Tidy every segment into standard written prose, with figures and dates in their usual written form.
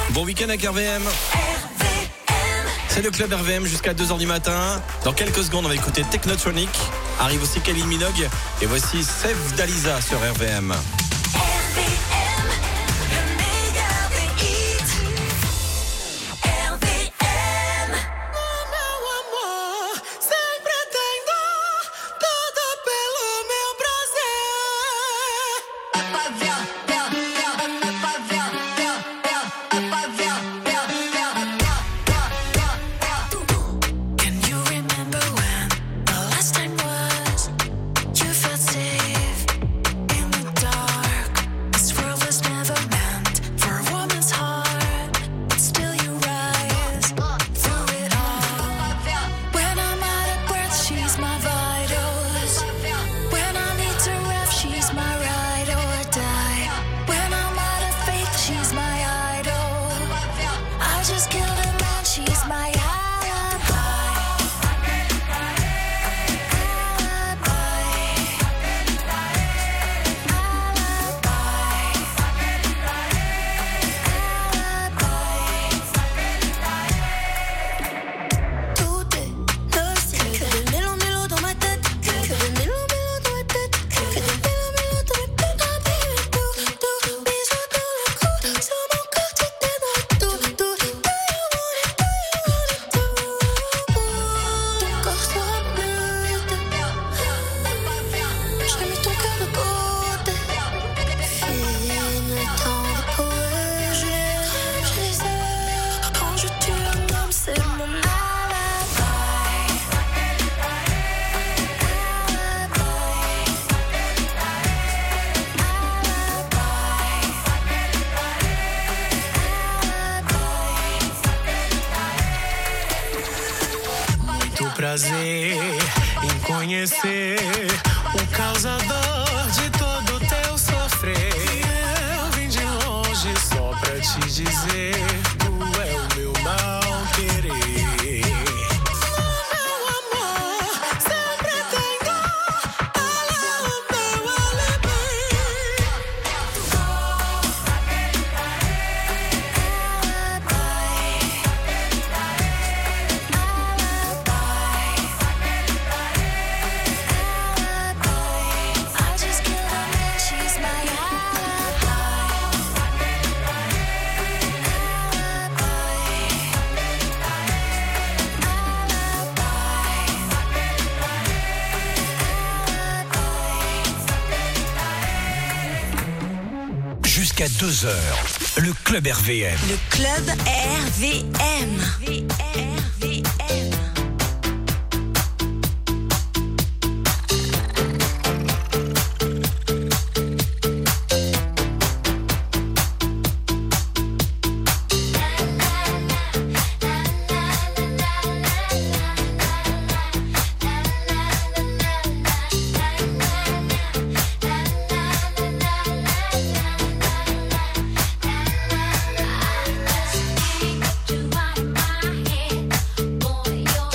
Bon week-end avec RVM. C'est le club RVM jusqu'à 2h du matin. Dans quelques secondes, on va écouter Technotronic. Arrive aussi Kylie Minogue. Et voici Save Dalisa sur RVM. Prazer em conhecer o causador de todo o teu sofrer. Eu vim de longe só pra te dizer, tu é o meu mal querer. Meu amor, sempre tenho ela o meu alibi. Jusqu'à 2h, le club RVM. Le club RVM. You out of my head, boy, you're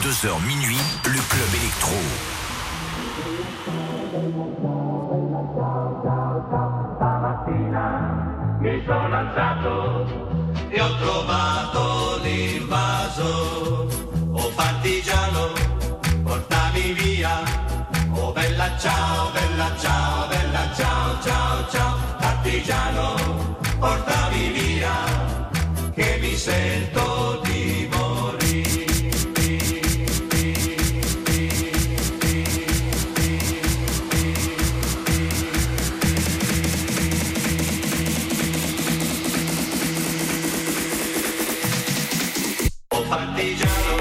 22h minuit, le Club Électro. Stamattina mi sono alzato e ho trovato l'invaso. Oh partigiano, portami via. Oh bella ciao, bella ciao, bella ciao, ciao, ciao. Partigiano, portami via, che mi sento di morire. Oh partigiano,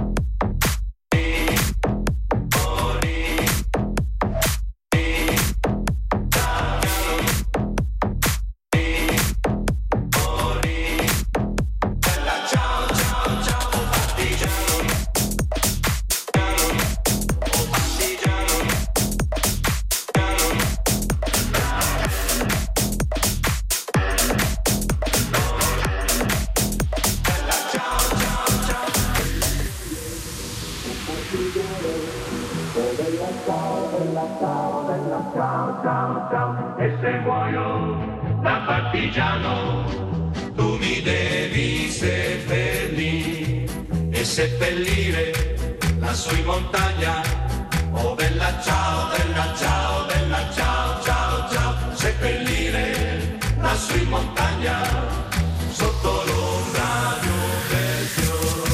e se muoio da partigiano tu mi devi seppellire e seppellire lassù in montagna. Oh bella ciao, bella ciao, bella ciao, ciao, ciao. Seppellire lassù in montagna sotto l'ombra di un bel fiore.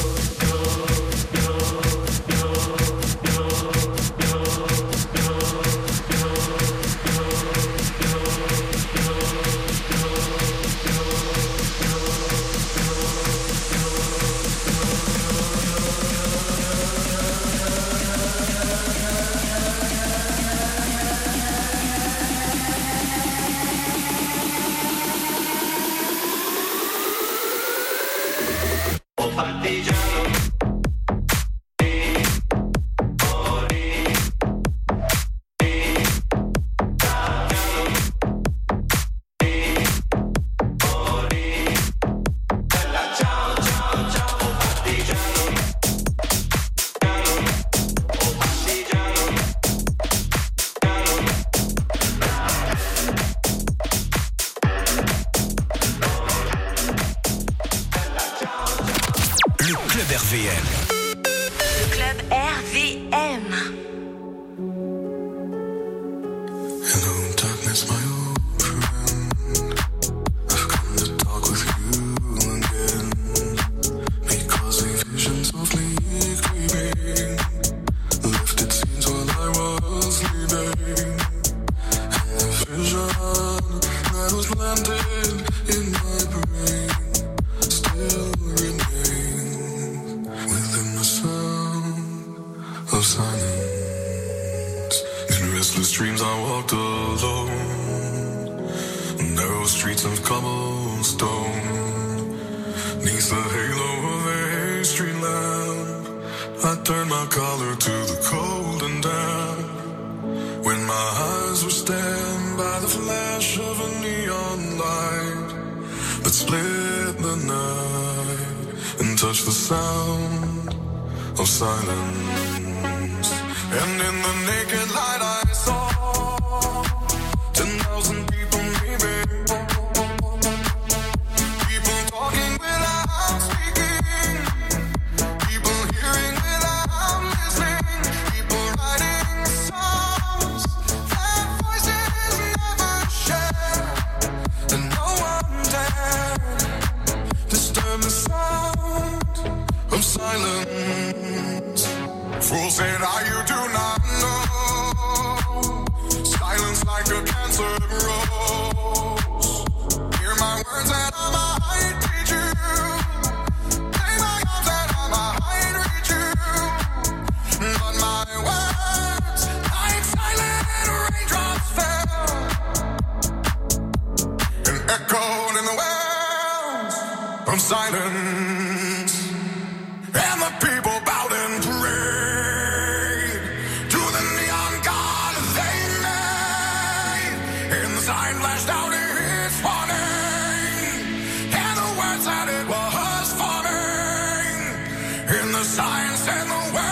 Partigiano, morì, morì, bella ciao, ciao, ciao, partigiano, oh partigiano, Le Club RVM. Le Club RVM. Hello, darkness, my old friend. I've come to talk with you again, because a vision softly creeping left its scenes while I was sleeping, and a vision that was planted in my brain still remains within the sound of silence. In restless dreams I walked alone, narrow streets of cobblestone, neath the halo of a street lamp. I turned my collar to the cold and damp, when my eyes were stabbed by the flash of a neon light that split the night and touched the sound of silence. And in the naked light I saw 10,000 people maybe, people talking without speaking, people hearing without listening, people writing songs that voices never share, and no one dared disturb the sound of silence. Fools said, you do not know. Silence like a cancer grows. Hear my words and I might teach you. Take my arms and I might reach you. But my words, like silent raindrops fell and echoed in the wells of silence. And the people bowed and prayed to the neon god they made. And the sign flashed out its warning, and the words that it was forming. And the sign said the words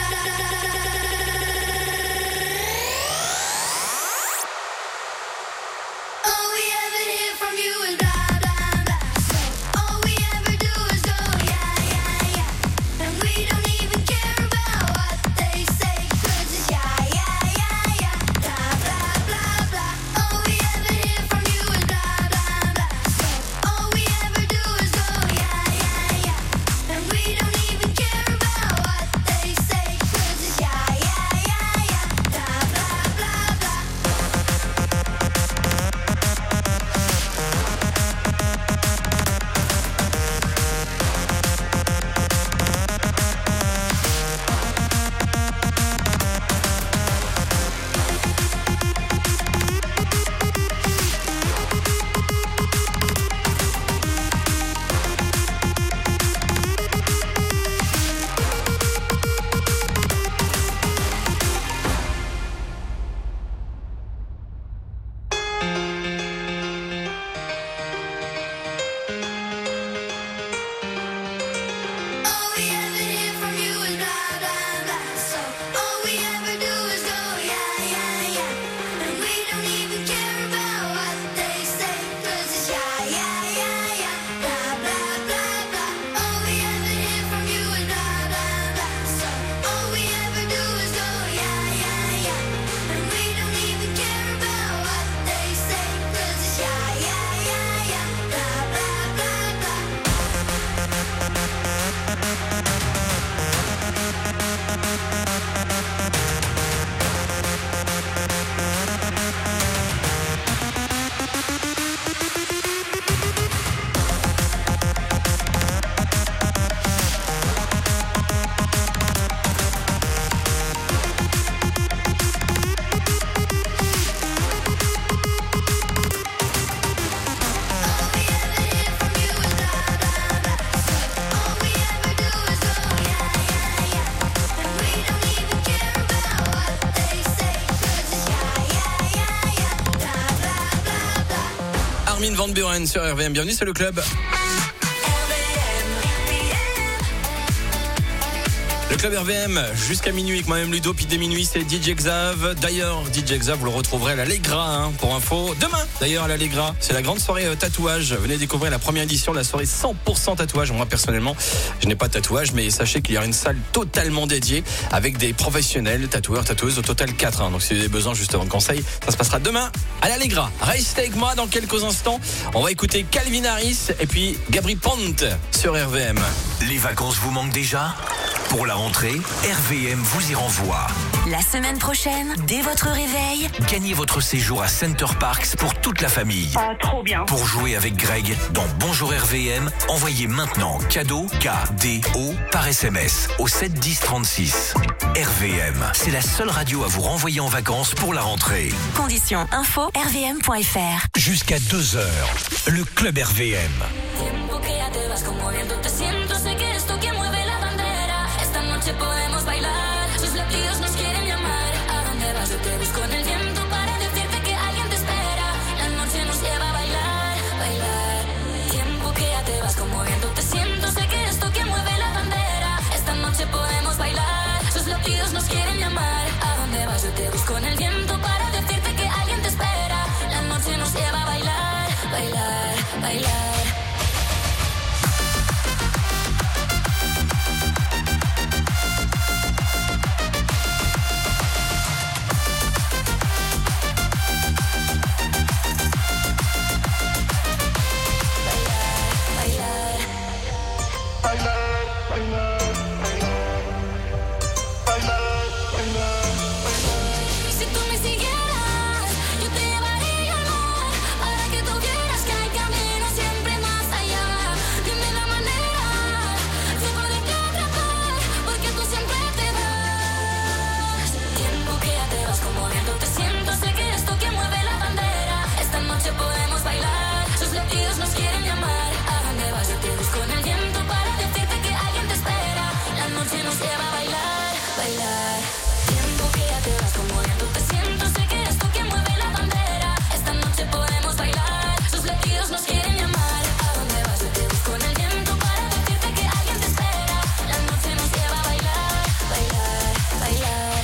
da da da Van Buren sur RVM. Bienvenue, c'est le club. Le club RVM jusqu'à minuit avec moi-même Ludo, puis dès minuit c'est DJ Xav. D'ailleurs DJ Xav vous le retrouverez à l'Allegra pour info. Demain d'ailleurs à l'Allegra c'est la grande soirée tatouage. Venez découvrir la première édition de la soirée 100% tatouage. Moi personnellement je n'ai pas de tatouage, mais sachez qu'il y aura une salle totalement dédiée avec des professionnels, tatoueurs, tatoueuses, au total 4. Donc si vous avez besoin justement de conseils, ça se passera demain à l'Allegra. Restez avec moi dans quelques instants. On va écouter Calvin Harris et puis Gabri Ponte sur RVM. Les vacances vous manquent déjà ? Pour la rentrée, RVM vous y renvoie. La semaine prochaine, dès votre réveil, Gagnez votre séjour à Center Parcs pour toute la famille. Ah, trop bien. Pour jouer avec Greg dans Bonjour RVM, envoyez maintenant cadeau KDO par SMS au 7 10 36. RVM, c'est la seule radio à vous renvoyer en vacances pour la rentrée. conditions info rvm.fr. Jusqu'à 2h, le club RVM. Podemos bailar, sus latidos nos quieren llamar. ¿A dónde vas? Yo te busco en el viento para decirte que alguien te espera. La noche nos lleva a bailar, bailar. Tiempo que ya te vas, como viento te siento. Sé que eres tú quien mueve la bandera. Esta noche podemos bailar, sus latidos nos quieren llamar. ¿A dónde vas? Yo te busco en el viento para decirte que alguien te espera. La noche nos lleva a bailar, bailar, bailar. Si tú me siguieras, yo te llevaría al mar para que tú vieras que hay camino siempre más allá. Dime la manera de poderte atrapar, porque tú siempre te vas. Tiempo que ya te vas, como viento te siento. Sé que eres tú quien mueve la bandera. Esta noche podemos bailar, sus latidos nos quieren llamar. ¿A dónde vas? Yo te busco en el viento para decirte que alguien te espera. La noche nos lleva a bailar, bailar. Tiempo que ya te vas, como viento te siento. Sé que eres tú quien mueve la bandera. Esta noche podemos bailar, sus latidos nos quieren llamar. ¿A dónde vas? Yo te busco en el viento para decirte que alguien te espera. La noche nos lleva a bailar, bailar, bailar.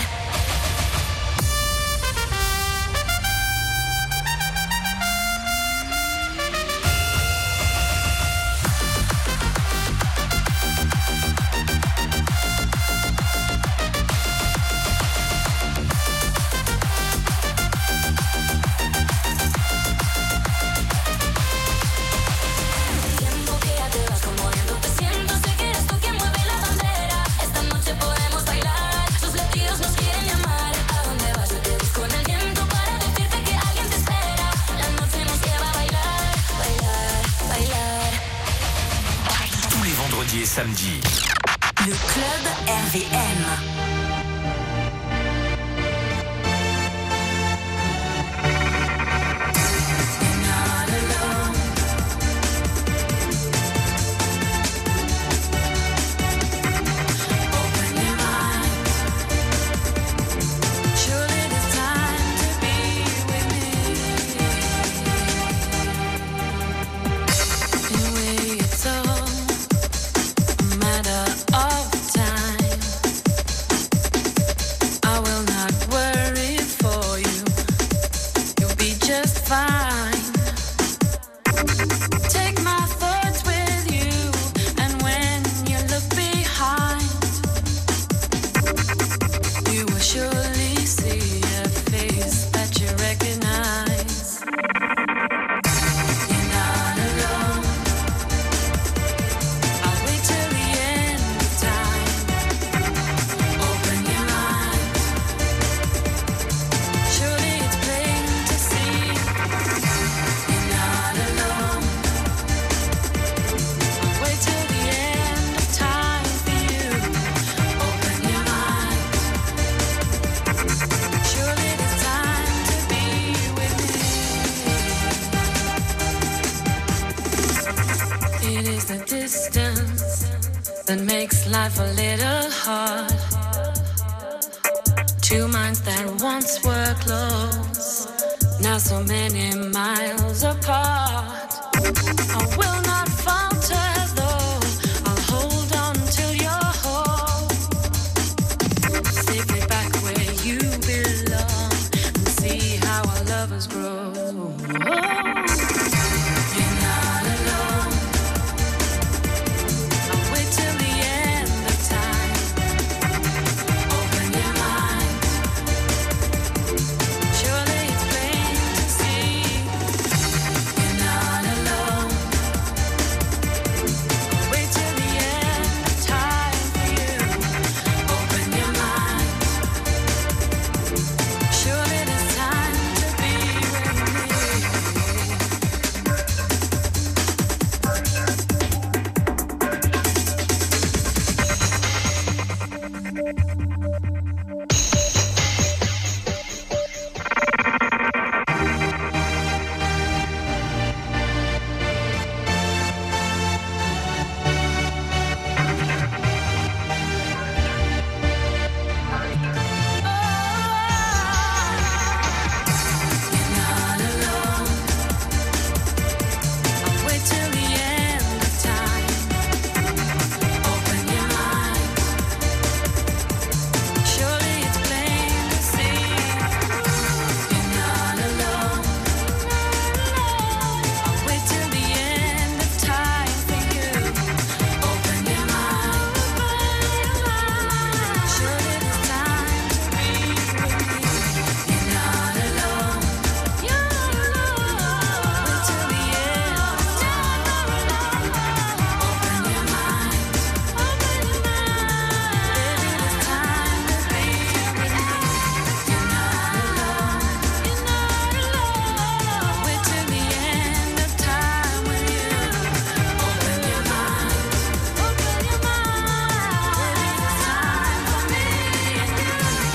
Tiempo que ya te vas, como viento te siento. Sé que eres tú quien mueve la bandera. Esta noche podemos bailar, sus latidos nos quieren llamar. ¿A dónde vas? Yo te busco en el viento para decirte que alguien te espera. La noche nos lleva a bailar, bailar, bailar. Tous les vendredis et samedis, Le club RVM. Surely it's time to be with me. In a way, it's all a matter of time. I will not worry for you. You'll be just fine. Take my thoughts with you, and when you look behind, you will surely see a face that you recognize. You're not alone. I'll wait till the end of time. Open your eyes. Surely it's plain to see. You're not alone. I'll wait till the end of time for you. Open your eyes. Surely it's time to be with me. It is the distance that makes life a little hard. Two minds that once were close now so many miles apart. I will not falter though, I'll hold on till you're home. Safely back where you belong, and see how our lovers grow. You're not alone, I'll wait till the end of time. Open your mind, surely it's plain to see. You're not alone, I'll wait till the end of time for you. Open your mind, surely it's time to be with me. You're not alone, I'll wait till the end of time. Open your mind, surely it's plain to see. You're not alone, I'll wait till the end of time for you. Open your mind, surely it's time to be with me. You're not alone, wait till the end of time. Open your mind, baby, it's time to be with me. You're not alone, wait till the end of time with you. Open your mind, baby, it's time for me and you.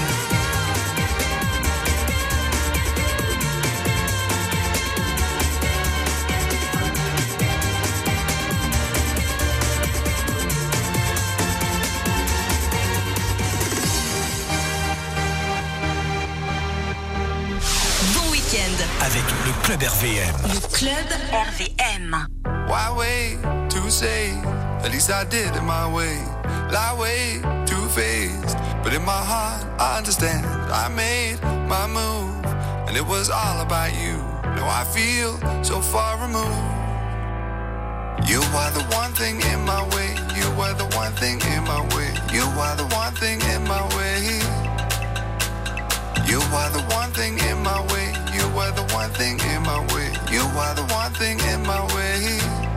Bon week-end. Avec le Club RVM. Le Club RVM. Why wait to say? At least I did it my way. Lie way too faced, but in my heart I understand. I made my move, and it was all about you. Now I feel so far removed. You are the one thing in my way. You are the one thing in my way. You are the one thing in my way. You are the one thing in my way. You are the one thing in my way. You are the one thing in my way.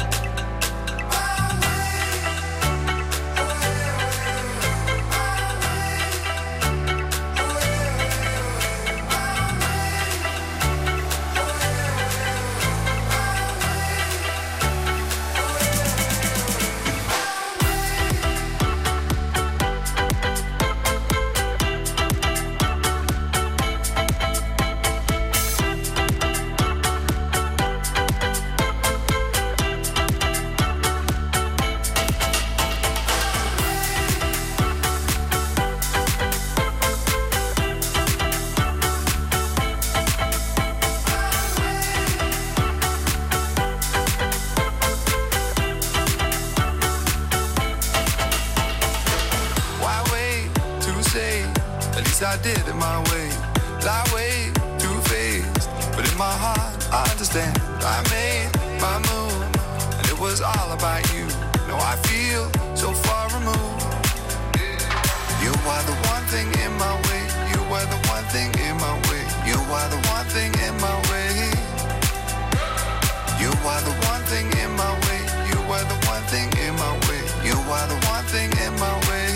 Why wait to say? At least I did it my way. Lie way too faced, but in my heart I understand. I made my move, and it was all about you. Now I feel so far removed. You are the one thing in my way. You are the one thing in my way. You are the one thing in my way. You are the one thing in my way. You are the one thing in my way. You are the one thing in my way.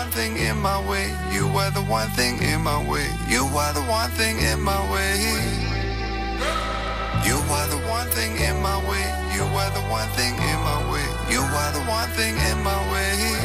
one thing in my way. You were the one thing in my way. You were the one thing in my way. You were the one thing in my way. You were the one thing in my way. You were the one thing in my way.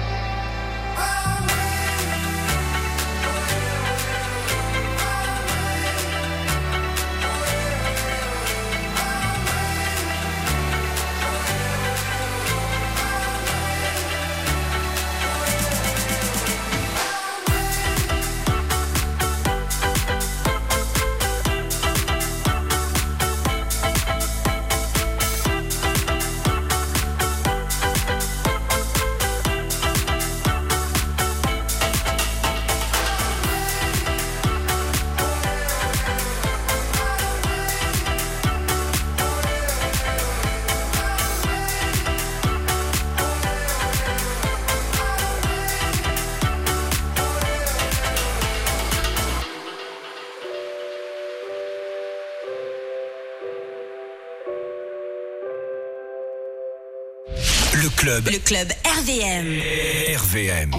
Le club RVM. RVM.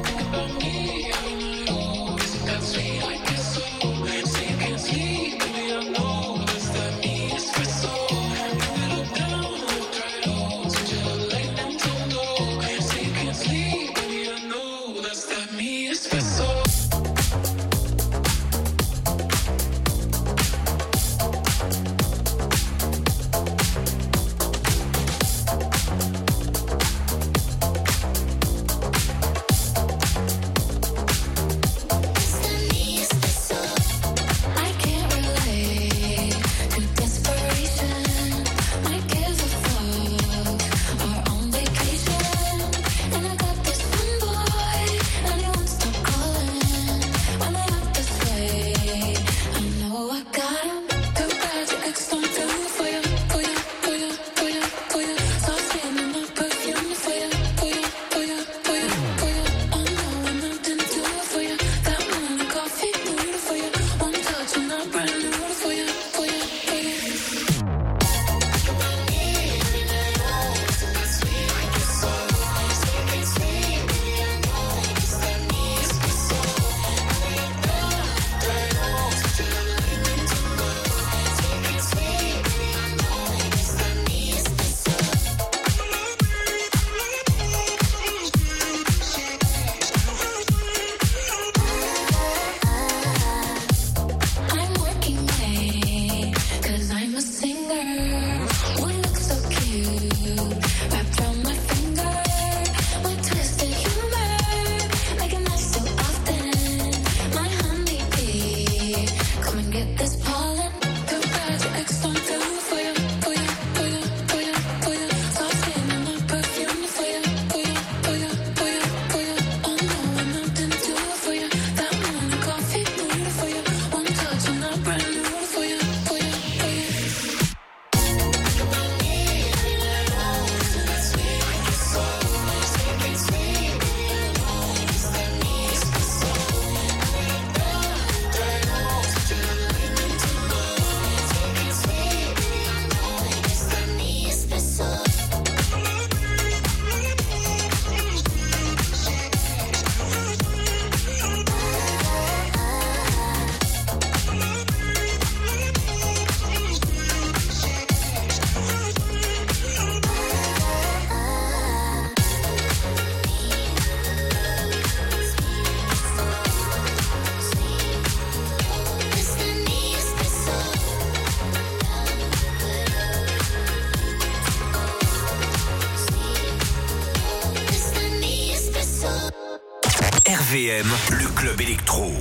RVM, le club électro.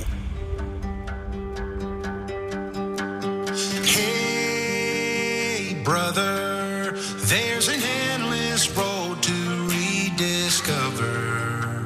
Hey, brother, there's an endless road to rediscover.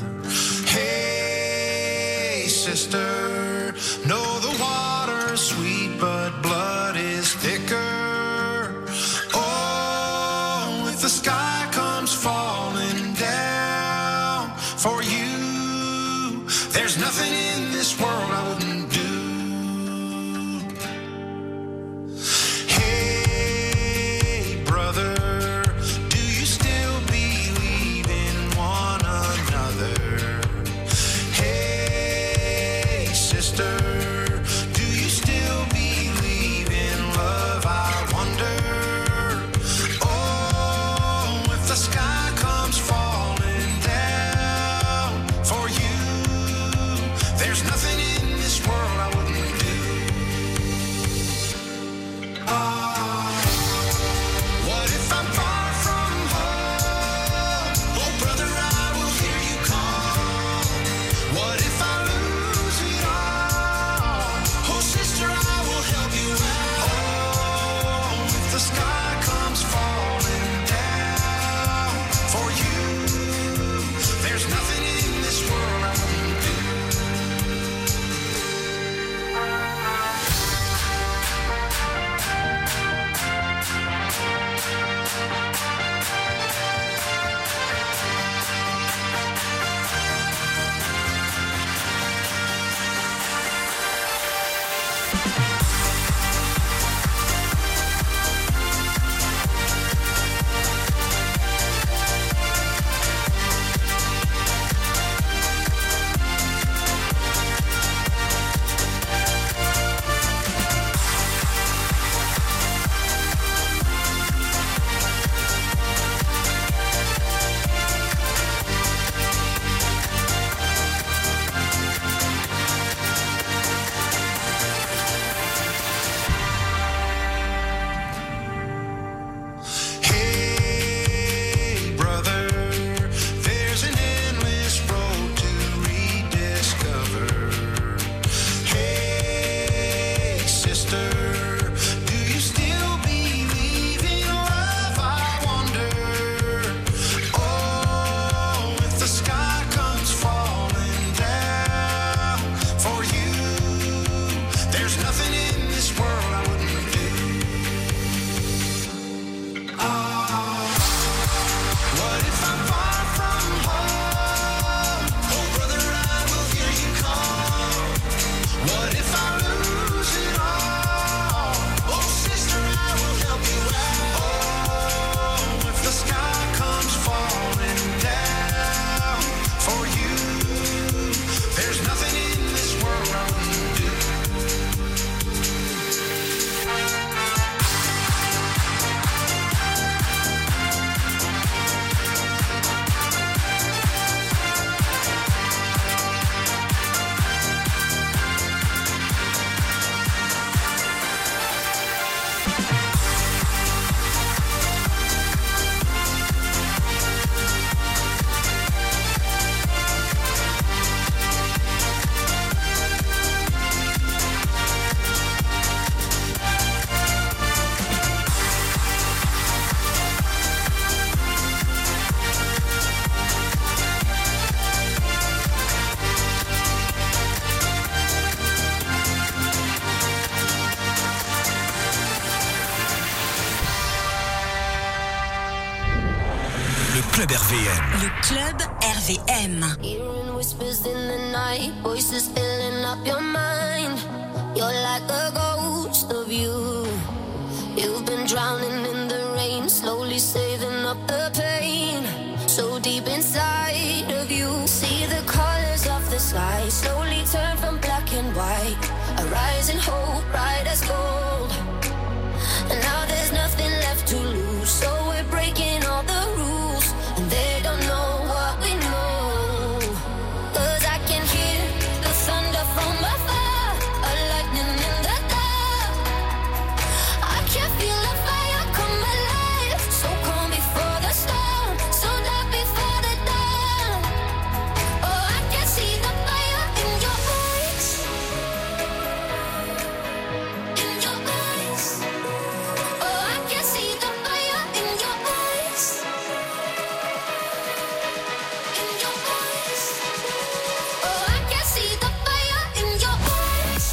Hey, sister, know the water's sweet, but blood is thicker. Oh, if the sky comes falling down for you, there's nothing in this world I wouldn't do. Hey, brother, do you still Hey, brother, there's an endless road to rediscover. Hey, sister, do you still believe in love? I wonder. Oh, if the sky comes falling down for you, there's nothing in this world I wouldn't do. What if I'm far from home? Oh, brother, I will hear you call. What if I lose it all? Oh, sister, I will help you out. Oh, if the sky comes falling down for you, there's nothing in this world I wouldn't do. Le Club RVM. Le Club RVM. Hearing whispers in the night, voices filling up your mind. You're like a ghost of you. You've been drowning in the rain, slowly saving up the pain. So deep inside of you, see the colors of the sky slowly turn from black and white. A rising hope, bright as gold. And now there's nothing left to lose, so we're breaking all the rules, and they don't know what we know. 'Cause I can hear the thunder from afar, a lightning in the dark. I can feel the fire come alive, so calm before the storm, so dark before the dawn. Oh, I can see the fire in your eyes, in your eyes. Oh, I can see the fire in your eyes, in your eyes. Oh, I can see the fire in your eyes.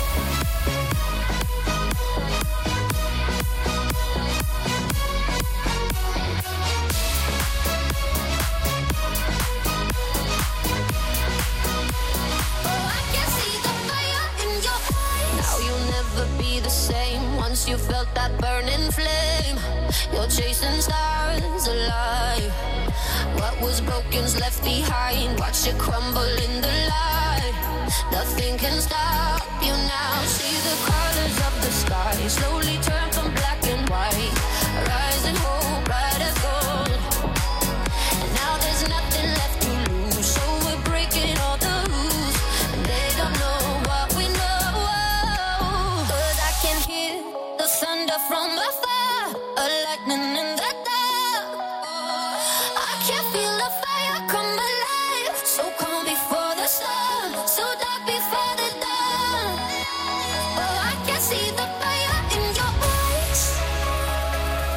Oh, I can see the fire in your eyes. Now you'll never be the same. Once you felt that burning flame, you're chasing stars alive. What was broken's left behind. Watch it crumble in the light. Nothing can stop you now. See the colors of the sky slowly turn from black and white. Rising hope, bright as gold. And now there's nothing left to lose, so we're breaking all the rules, and they don't know what we know. 'Cause I can hear the thunder from afar, a lightning in the dark. I can feel the fire come alive, so calm before the storm, so dark before the dawn. Oh, I can see the fire in your eyes,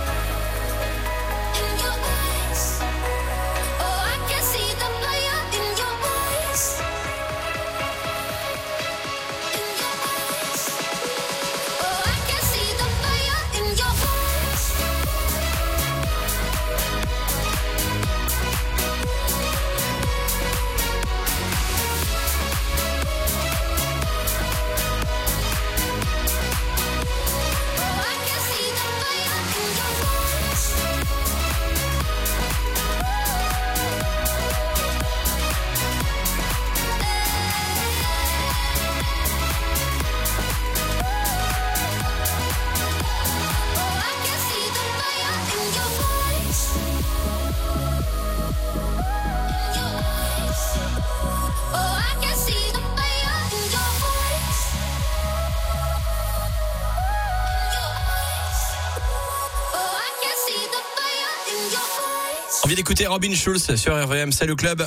On vient d'écouter Robin Schulz sur RVM, c'est le club.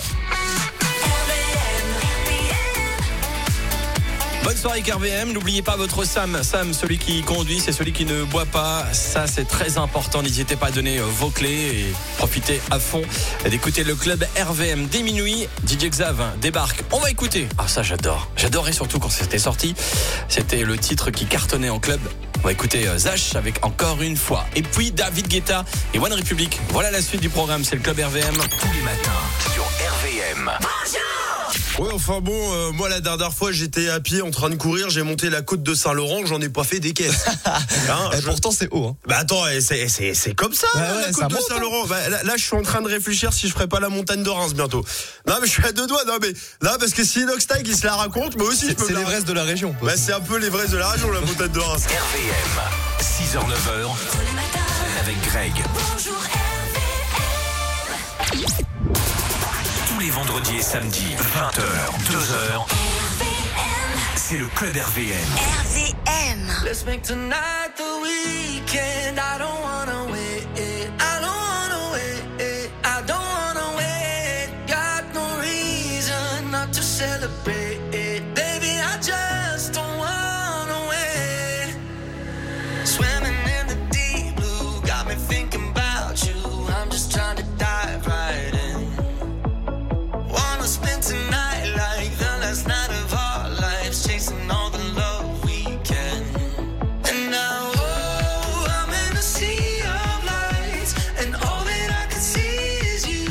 Bonne soirée avec RVM, n'oubliez pas votre Sam. Sam, celui qui conduit, c'est celui qui ne boit pas. Ça, c'est très important. N'hésitez pas à donner vos clés et profitez à fond d'écouter le club RVM. Dès minuit, DJ Xav débarque. On va écouter. Ah, ça, j'adore. J'adorais surtout quand c'était sorti. C'était le titre qui cartonnait en club. On va écouter Zach avec Encore une fois. Et puis David Guetta et One Republic. Voilà la suite du programme, c'est le club RVM. Tous les matins sur RVM. Ouais, enfin bon, moi la dernière fois j'étais à pied en train de courir, j'ai monté la côte de Saint-Laurent, j'en ai pas fait des caisses. Hein, Pourtant c'est haut. Hein. Bah attends, c'est comme ça, la côte de Saint-Laurent. Bah, là je suis en train de réfléchir si je ferais pas la montagne de Reims bientôt. Non mais je suis à deux doigts, non mais là parce que si Inoxtag il se la raconte, moi aussi je peux. C'est l'Everest de la région. Bah c'est un peu l'Everest de la région, la montagne de Reims. RVM, 6h-9h, avec Greg. Bonjour RVM. Tous les vendredis et samedis, 20h, 2h, c'est le club RVM. RVM. Let's make tonight the weekend. I don't wanna wait. I don't wanna wait. I don't wanna wait. Got no reason not to celebrate. Baby, I just don't wanna wait. Swimming in the deep blue got me thinking about you. I'm just trying to dive right in. Wanna spend tonight like the last night of our lives, chasing all the love we can. And now, oh, I'm in a sea of lights, and all that I can see is you.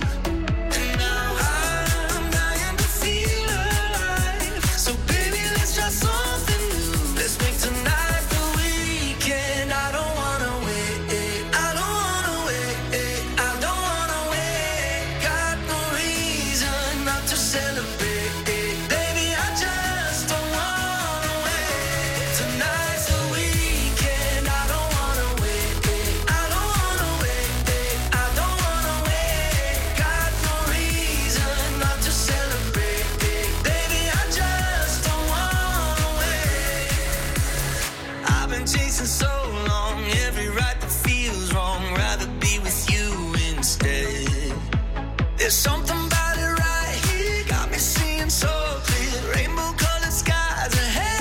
And now I'm dying to feel alive. So baby, let's try something new. Let's make tonight the weekend. I don't wanna wait. I don't wanna wait. I don't wanna wait. Got no reason not to celebrate. Baby, I just don't wanna wait. Tonight's the weekend. I don't wanna wait. I don't wanna wait. I don't wanna wait. Got no reason not to celebrate. Baby, I just don't wanna wait. I've been chasing so long, every right that feels wrong. Rather be with you instead. There's something about it right here, got me seeing so clear. Rainbow colored skies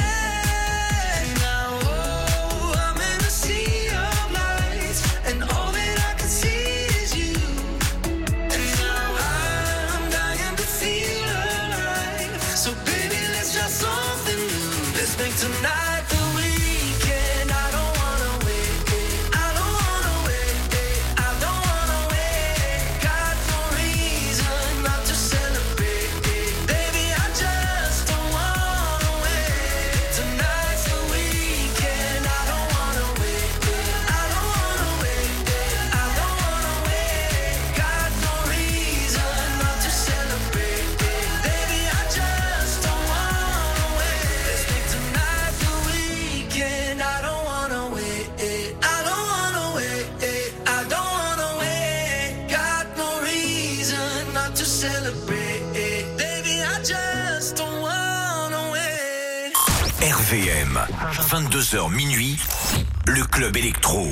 ahead. Now, oh, I'm in a sea of lights, and all that I can see is you. And now I'm dying to feel alive. So baby, let's try something new. Let's make tonight the weekend. I don't wanna wait. I don't wanna wait. I don't wanna wait. Got no reason not to celebrate. Baby, I just don't wanna wait. Tonight's the weekend. I don't wanna wait. I don't wanna wait. I don't wanna wait. Got no reason not to celebrate. Baby, I just don't wanna wait. Let's make tonight the weekend. I don't wanna wait. I don't wanna wait. I don't wanna wait. Got no reason not to celebrate. Baby, I just don't wanna wait. RVM, 22h minuit, le club électro.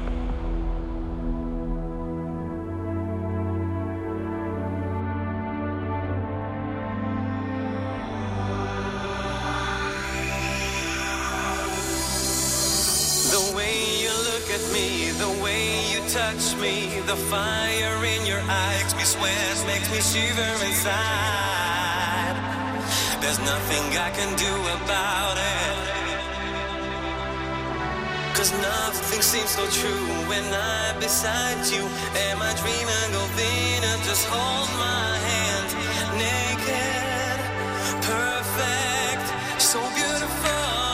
The way you look at me, the way you touch me, the fire in your eyes makes me sweat, makes me shiver inside. There's nothing I can do about it. 'Cause nothing seems so true when I'm beside you. Am I dreaming of Venus? Just hold my hand, naked, perfect, so beautiful.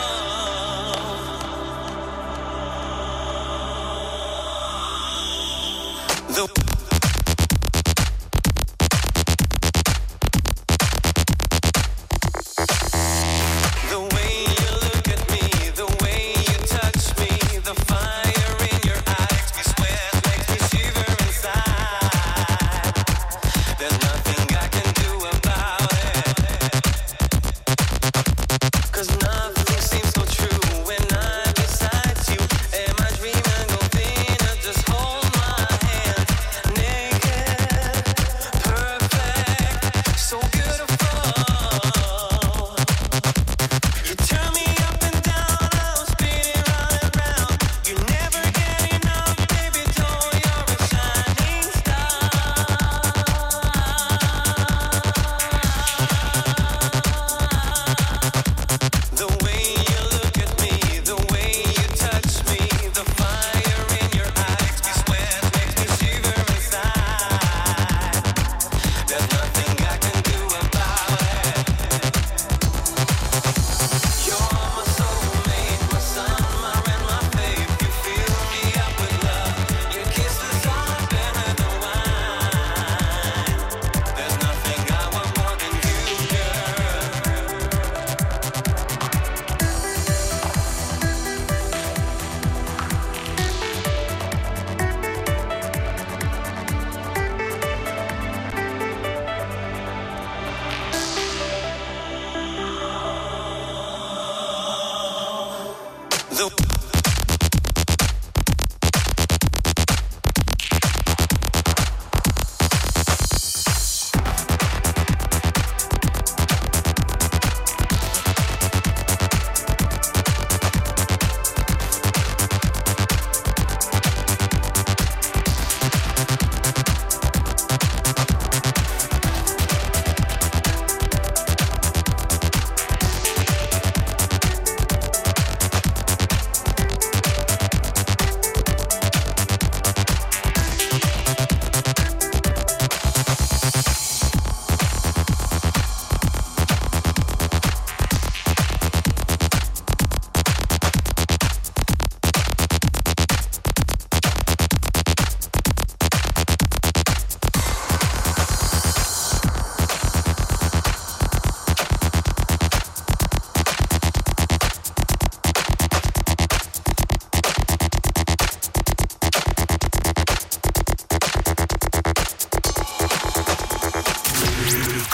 The way you look at me, the way you touch me, the fire in your eyes makes me sweat, makes me shiver inside. There's nothing I can do about it. 'Cause nothing seems so true when I'm beside you. Am I dreaming of Venus? Just hold my hand,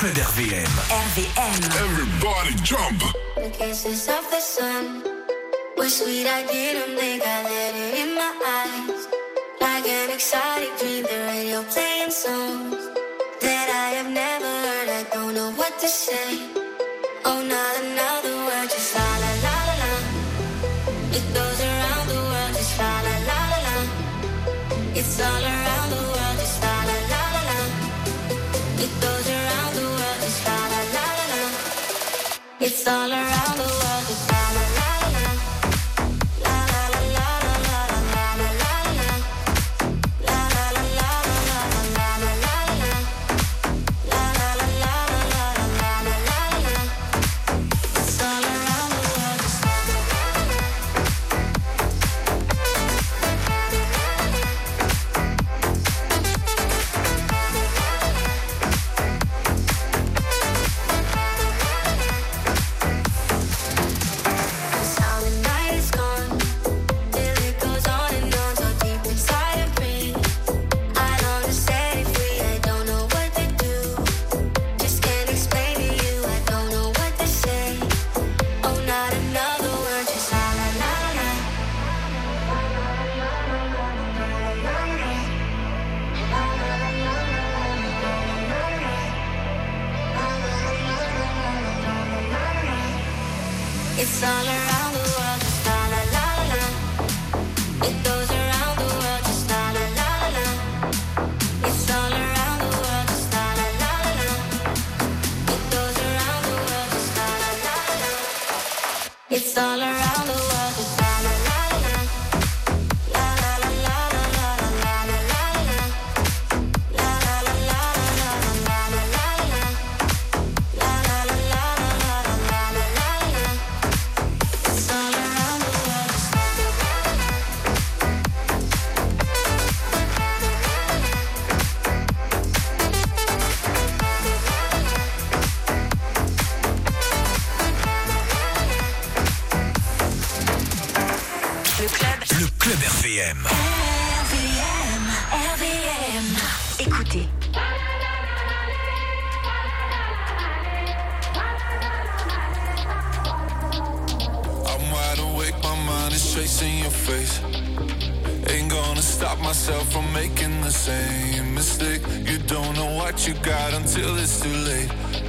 Club RVM. RVM. Everybody jump. The kisses of the sun were sweet, I didn't think I let it in my eyes. Like an exotic dream, the radio playing songs that I have never heard. I don't know what to say. Oh, not another word, just la la la la la. It goes around the world, just la la la la la. It's all around the world, just la la la la la. It goes around the world, just la la la la la. It's all around the world, just la la la la la. La la la la la la la la la la. La la la la la la la la la la. La la la la la la la la la. It's all around the world, just la la la la. How the night is gone, till it goes on and on, so deep inside of me. I don't understand it free, I don't know what to do. Just can't explain to you, I don't know what to say. Oh, not another word, just la la la la. It's all around the world, just la la la la. It goes around the world, just la la la la. It's all around the world, just la la la la. It goes around the world, just la la la la. It's all around the world, just la la la la. La la la la la la la la la la. La la la la la la la la la la. La la la la la la la la la. It's all around the world, just la la la la. Le Club RVM. RVM. RVM. Écoutez. I'm wide awake, my mind is chasing your face. Ain't gonna stop myself from making the same mistake. You don't know what you got until it's too late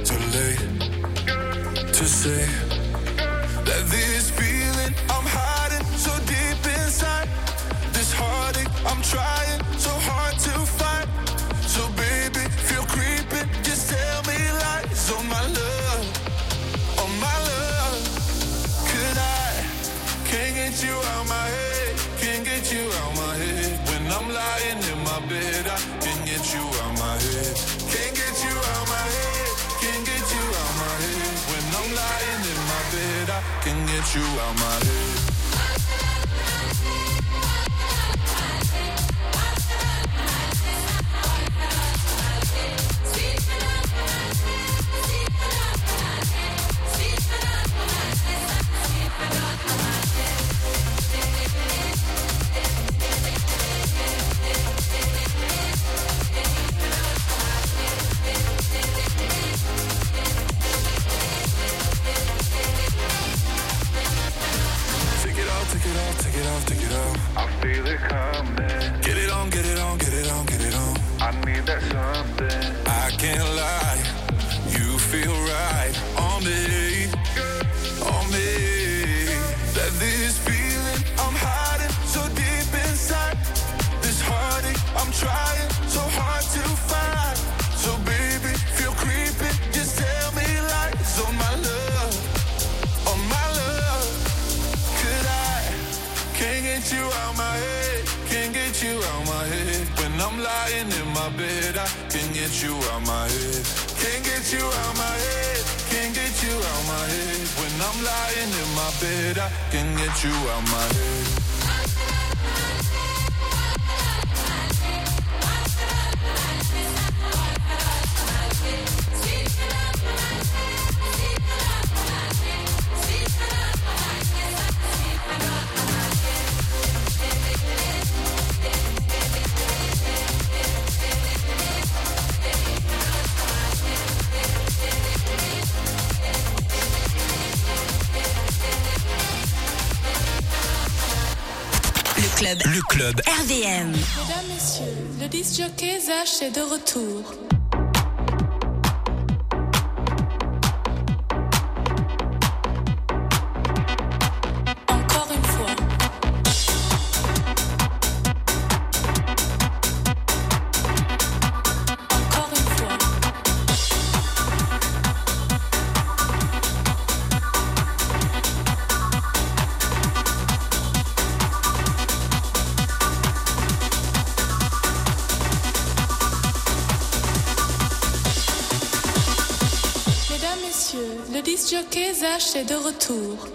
to say that this feeling I'm hiding so deep inside. This heartache I'm trying so hard to find. So baby, feel creeping, just tell me lies on my love, on my love. Could I can't get you out my head, can't get you out my head. When I'm lying in my bed, I can't get you out my head. Can't get you out my head, can't get you out my head. When I'm lying in my bed, I can get you out my head. Take it off, take it off, take it off, take it off. I feel it coming. Get it on, get it on, get it on, get it on. I need that something. I can't lie, you feel right on me, on me. That this feeling I'm hiding so deep inside. This heartache I'm trying so hard to find. So baby, feel creeping, just tell me lies on my love, on my love. Could I can't get you out my head, can't get you out my head. When I'm lying in my bed, I can get you out my head. Can't get you out my head, can't get you out my head. When I'm lying in my bed, I can get you out my head. Le club RVM. Mesdames, messieurs, le disc jockey Zach est de retour. Encore une fois. Encore une fois. Mesdames, messieurs, le disc jockey Zach est de retour.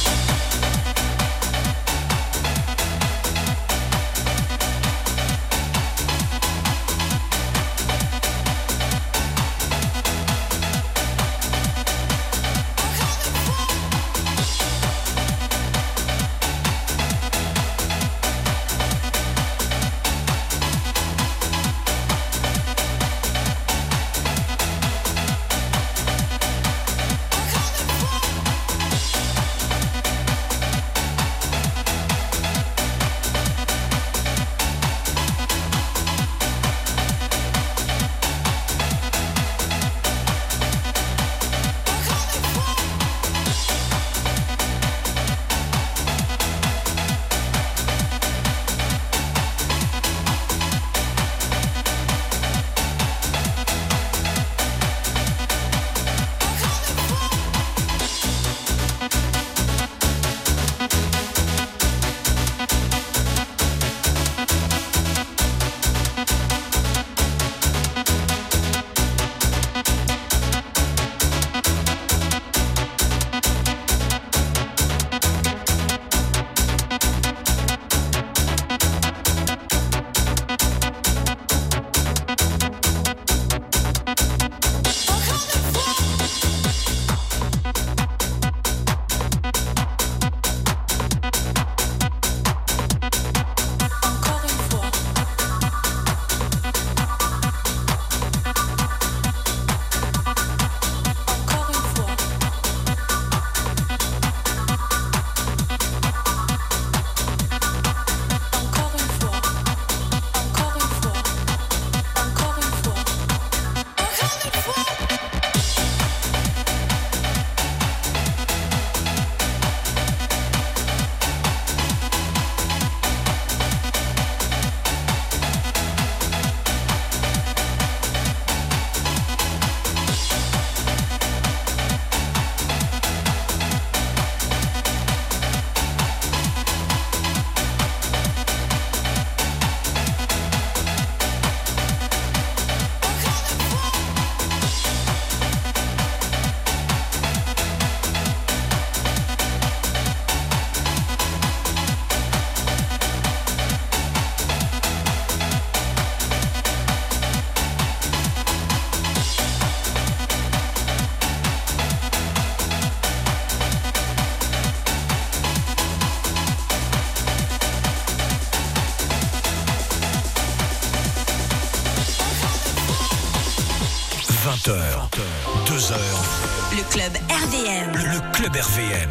Heures, 2 heures. Le club RVM. Le club RVM.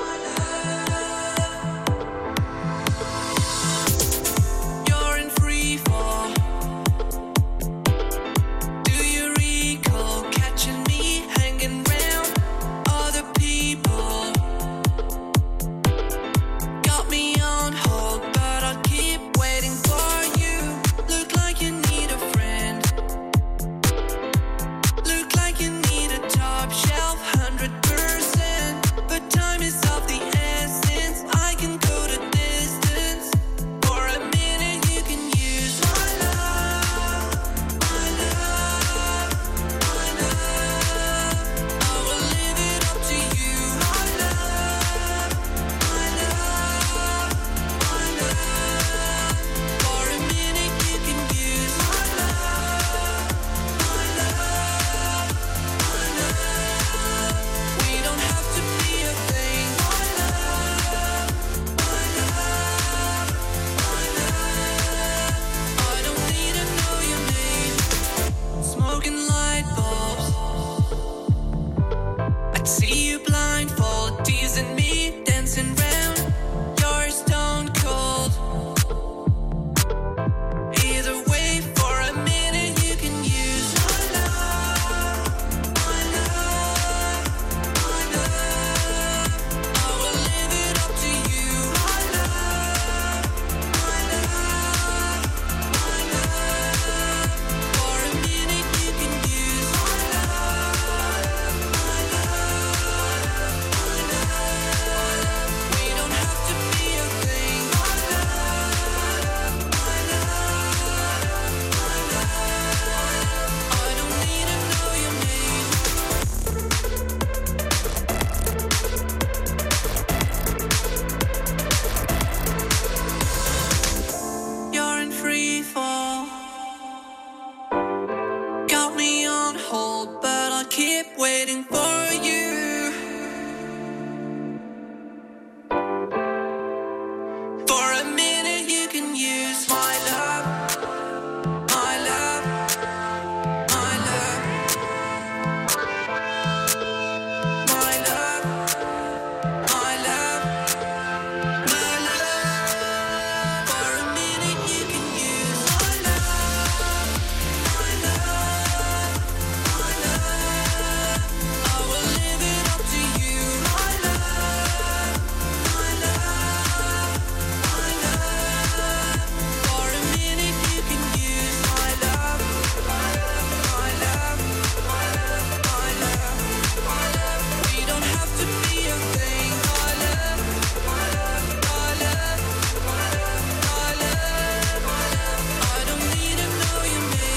You're in free fall. Do you recall catching me hanging round other people? Got me on hold, but I'll keep waiting for you. Look like you need a friend. Look like you need a top shelf 100%, but time is keep waiting for